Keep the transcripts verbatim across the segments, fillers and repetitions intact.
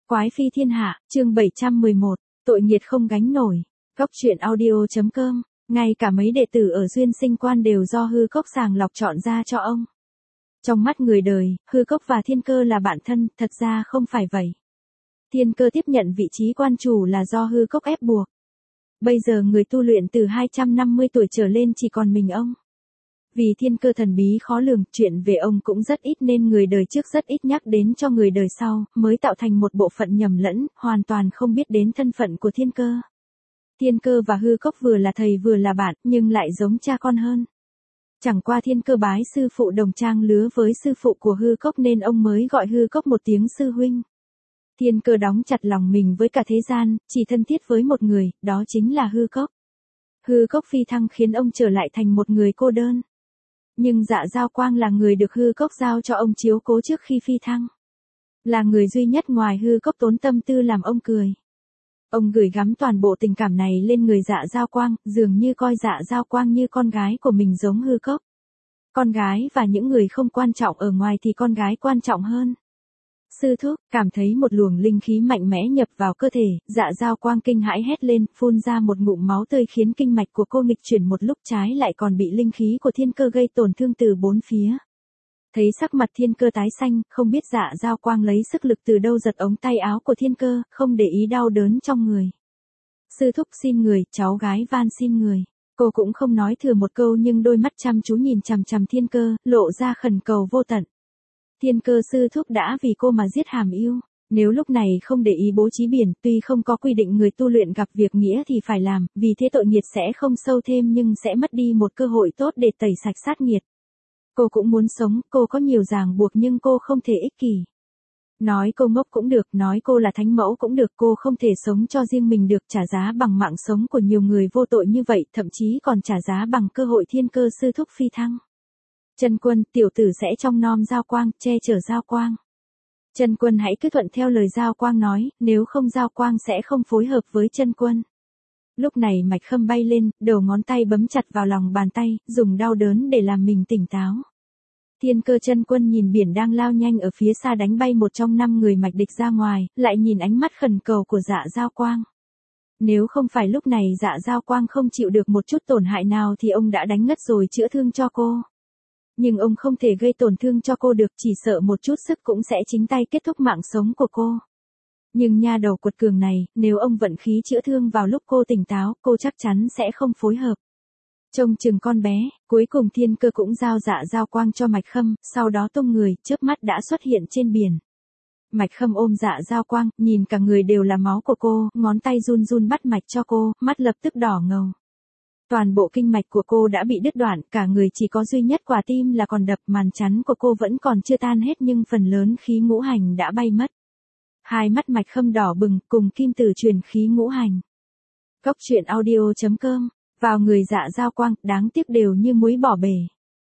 Quái phi thiên hạ, chương bảy trăm mười một, tội nghiệt không gánh nổi. Cốc truyện audio.com, ngay cả mấy đệ tử ở duyên sinh quan đều do hư cốc sàng lọc chọn ra cho ông. Trong mắt người đời, hư cốc và thiên cơ là bạn thân, thật ra không phải vậy. Thiên cơ tiếp nhận vị trí quan chủ là do hư cốc ép buộc. Bây giờ người tu luyện từ hai trăm năm mươi tuổi trở lên chỉ còn mình ông. Vì thiên cơ thần bí khó lường, chuyện về ông cũng rất ít nên người đời trước rất ít nhắc đến cho người đời sau, mới tạo thành một bộ phận nhầm lẫn, hoàn toàn không biết đến thân phận của thiên cơ. Thiên cơ và hư cốc vừa là thầy vừa là bạn, nhưng lại giống cha con hơn. Chẳng qua thiên cơ bái sư phụ đồng trang lứa với sư phụ của hư cốc nên ông mới gọi hư cốc một tiếng sư huynh. Thiên cơ đóng chặt lòng mình với cả thế gian, chỉ thân thiết với một người, đó chính là hư cốc. Hư cốc phi thăng khiến ông trở lại thành một người cô đơn. Nhưng Dạ Giao Quang là người được hư cốc giao cho ông chiếu cố trước khi phi thăng. Là người duy nhất ngoài hư cốc tốn tâm tư làm ông cười. Ông gửi gắm toàn bộ tình cảm này lên người Dạ Giao Quang, dường như coi Dạ Giao Quang như con gái của mình giống hư cốc. Con gái và những người không quan trọng ở ngoài thì con gái quan trọng hơn. Sư thúc, cảm thấy một luồng linh khí mạnh mẽ nhập vào cơ thể, Dạ Giao Quang kinh hãi hét lên, phun ra một ngụm máu tươi khiến kinh mạch của cô nghịch chuyển một lúc trái lại còn bị linh khí của thiên cơ gây tổn thương từ bốn phía. Thấy sắc mặt thiên cơ tái xanh, không biết Dạ Giao Quang lấy sức lực từ đâu giật ống tay áo của thiên cơ, không để ý đau đớn trong người. Sư thúc xin người, cháu gái van xin người. Cô cũng không nói thừa một câu nhưng đôi mắt chăm chú nhìn chằm chằm thiên cơ, lộ ra khẩn cầu vô tận. Thiên cơ sư thúc đã vì cô mà giết hàm yêu. Nếu lúc này không để ý bố trí biển, tuy không có quy định người tu luyện gặp việc nghĩa thì phải làm, vì thế tội nghiệt sẽ không sâu thêm nhưng sẽ mất đi một cơ hội tốt để tẩy sạch sát nghiệt. Cô cũng muốn sống, cô có nhiều ràng buộc nhưng cô không thể ích kỷ. Nói cô ngốc cũng được, nói cô là thánh mẫu cũng được, cô không thể sống cho riêng mình được, trả giá bằng mạng sống của nhiều người vô tội như vậy, thậm chí còn trả giá bằng cơ hội thiên cơ sư thúc phi thăng. Chân Quân, tiểu tử sẽ trông nom Giao Quang, che chở Giao Quang. Chân Quân hãy cứ thuận theo lời Giao Quang nói, nếu không Giao Quang sẽ không phối hợp với Chân Quân. Lúc này mạch khâm bay lên, đầu ngón tay bấm chặt vào lòng bàn tay, dùng đau đớn để làm mình tỉnh táo. Thiên cơ Chân Quân nhìn biển đang lao nhanh ở phía xa đánh bay một trong năm người mạch địch ra ngoài, lại nhìn ánh mắt khẩn cầu của Dạ Giao Quang. Nếu không phải lúc này Dạ Giao Quang không chịu được một chút tổn hại nào thì ông đã đánh ngất rồi chữa thương cho cô. Nhưng ông không thể gây tổn thương cho cô được, chỉ sợ một chút sức cũng sẽ chính tay kết thúc mạng sống của cô. Nhưng nha đầu quật cường này, nếu ông vận khí chữa thương vào lúc cô tỉnh táo, cô chắc chắn sẽ không phối hợp. Trông chừng con bé, cuối cùng thiên cơ cũng giao Dạ Giao Quang cho mạch khâm, sau đó tung người, chớp mắt đã xuất hiện trên biển. Mạch khâm ôm Dạ Giao Quang, nhìn cả người đều là máu của cô, ngón tay run run bắt mạch cho cô, mắt lập tức đỏ ngầu. Toàn bộ kinh mạch của cô đã bị đứt đoạn, cả người chỉ có duy nhất quả tim là còn đập, màn chắn của cô vẫn còn chưa tan hết nhưng phần lớn khí ngũ hành đã bay mất. Hai mắt mạch khâm đỏ bừng, cùng kim tử truyền khí ngũ hành. Cốc truyện audio.com, vào người Dạ Giao Quang, đáng tiếc đều như muối bỏ bể.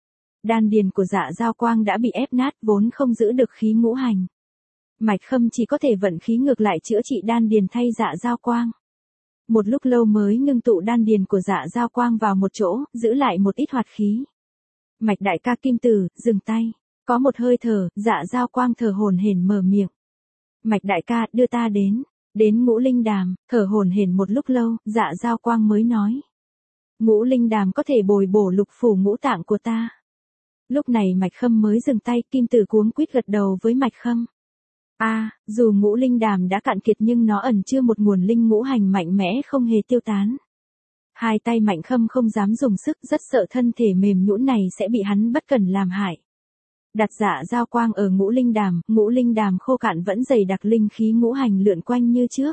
Đan điền của Dạ Giao Quang đã bị ép nát, vốn không giữ được khí ngũ hành. Mạch khâm chỉ có thể vận khí ngược lại chữa trị đan điền thay Dạ Giao Quang. Một lúc lâu mới ngưng tụ đan điền của Dạ Giao Quang vào một chỗ, giữ lại một ít hoạt khí. Mạch đại ca kim tử, dừng tay. Có một hơi thở, Dạ Giao Quang thở hổn hển mở miệng. Mạch đại ca, đưa ta đến. Đến Ngũ Linh Đàm, thở hổn hển một lúc lâu, Dạ Giao Quang mới nói. Ngũ Linh Đàm có thể bồi bổ lục phủ ngũ tạng của ta. Lúc này mạch khâm mới dừng tay, kim tử cuống quýt gật đầu với mạch khâm. A, à, dù ngũ linh đàm đã cạn kiệt nhưng nó ẩn chứa một nguồn linh ngũ hành mạnh mẽ không hề tiêu tán. Hai tay mạnh khâm không dám dùng sức, rất sợ thân thể mềm nhũn này sẽ bị hắn bất cẩn làm hại. Đặt Dạ Giao Quang ở ngũ linh đàm, ngũ linh đàm khô cạn vẫn dày đặc linh khí ngũ hành lượn quanh như trước.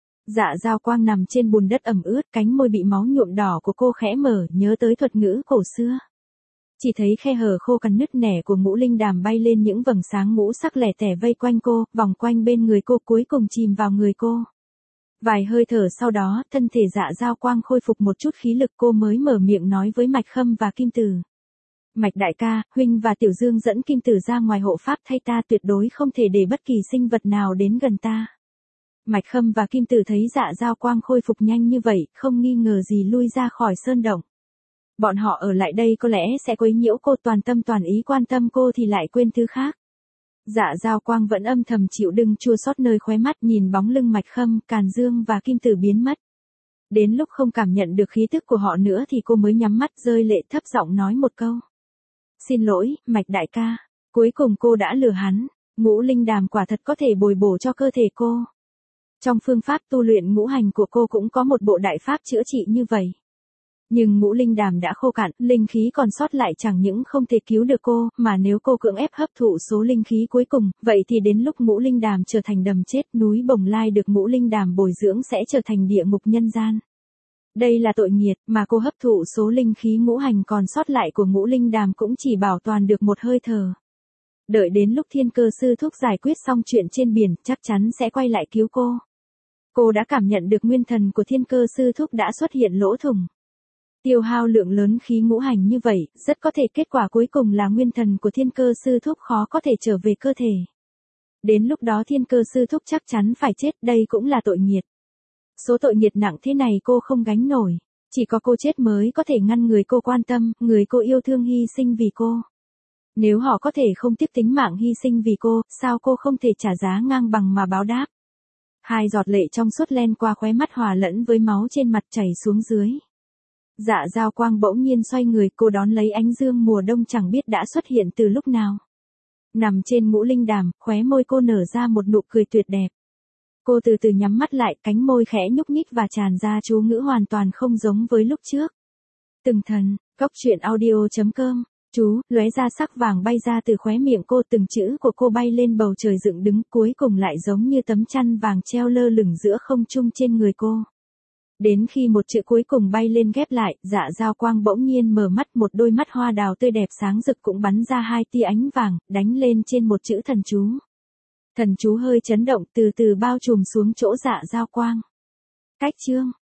Dạ Giao Quang nằm trên bùn đất ẩm ướt, cánh môi bị máu nhuộm đỏ của cô khẽ mở, nhớ tới thuật ngữ cổ xưa. Chỉ thấy khe hở khô cằn nứt nẻ của ngũ linh đàm bay lên những vầng sáng ngũ sắc lẻ tẻ vây quanh cô, vòng quanh bên người cô cuối cùng chìm vào người cô. Vài hơi thở sau đó, thân thể Dạ Giao Quang khôi phục một chút khí lực, cô mới mở miệng nói với mạch khâm và kim tử. Mạch đại ca, huynh và tiểu dương dẫn kim tử ra ngoài hộ pháp thay ta, tuyệt đối không thể để bất kỳ sinh vật nào đến gần ta. Mạch khâm và kim tử thấy Dạ Giao Quang khôi phục nhanh như vậy, không nghi ngờ gì lui ra khỏi sơn động. Bọn họ ở lại đây có lẽ sẽ quấy nhiễu cô, toàn tâm toàn ý quan tâm cô thì lại quên thứ khác. Dạ Giao Quang vẫn âm thầm chịu đựng chua xót nơi khóe mắt nhìn bóng lưng Mạch Khâm, Càn Dương và Kim Tử biến mất. Đến lúc không cảm nhận được khí tức của họ nữa thì cô mới nhắm mắt rơi lệ thấp giọng nói một câu. Xin lỗi, Mạch đại ca. Cuối cùng cô đã lừa hắn. Ngũ linh đàm quả thật có thể bồi bổ cho cơ thể cô. Trong phương pháp tu luyện ngũ hành của cô cũng có một bộ đại pháp chữa trị như vậy. Nhưng ngũ linh đàm đã khô cạn, linh khí còn sót lại chẳng những không thể cứu được cô, mà nếu cô cưỡng ép hấp thụ số linh khí cuối cùng, vậy thì đến lúc ngũ linh đàm trở thành đầm chết, núi Bồng Lai được ngũ linh đàm bồi dưỡng sẽ trở thành địa ngục nhân gian. Đây là tội nghiệt, mà cô hấp thụ số linh khí ngũ hành còn sót lại của ngũ linh đàm cũng chỉ bảo toàn được một hơi thở. Đợi đến lúc Thiên Cơ sư thúc giải quyết xong chuyện trên biển, chắc chắn sẽ quay lại cứu cô. Cô đã cảm nhận được nguyên thần của Thiên Cơ sư thúc đã xuất hiện lỗ thủng. Tiêu hao lượng lớn khí ngũ hành như vậy, rất có thể kết quả cuối cùng là nguyên thần của Thiên Cơ sư thúc khó có thể trở về cơ thể. Đến lúc đó Thiên Cơ sư thúc chắc chắn phải chết, đây cũng là tội nghiệt. Số tội nghiệt nặng thế này cô không gánh nổi, chỉ có cô chết mới có thể ngăn người cô quan tâm, người cô yêu thương hy sinh vì cô. Nếu họ có thể không tiếc tính mạng hy sinh vì cô, sao cô không thể trả giá ngang bằng mà báo đáp? Hai giọt lệ trong suốt len qua khóe mắt hòa lẫn với máu trên mặt chảy xuống dưới. Dạ Giao Quang bỗng nhiên xoay người, cô đón lấy ánh dương mùa đông chẳng biết đã xuất hiện từ lúc nào. Nằm trên ngũ linh đàm, khóe môi cô nở ra một nụ cười tuyệt đẹp. Cô từ từ nhắm mắt lại, cánh môi khẽ nhúc nhích và tràn ra chú ngữ hoàn toàn không giống với lúc trước. Từng thần, góc truyện audio chấm com, chú, lóe ra sắc vàng bay ra từ khóe miệng cô, từng chữ của cô bay lên bầu trời dựng đứng, cuối cùng lại giống như tấm chăn vàng treo lơ lửng giữa không trung trên người cô. Đến khi một chữ cuối cùng bay lên ghép lại, Dạ Giao Quang bỗng nhiên mở mắt, một đôi mắt hoa đào tươi đẹp sáng rực cũng bắn ra hai tia ánh vàng, đánh lên trên một chữ thần chú. Thần chú hơi chấn động, từ từ bao trùm xuống chỗ Dạ Giao Quang. Cách chương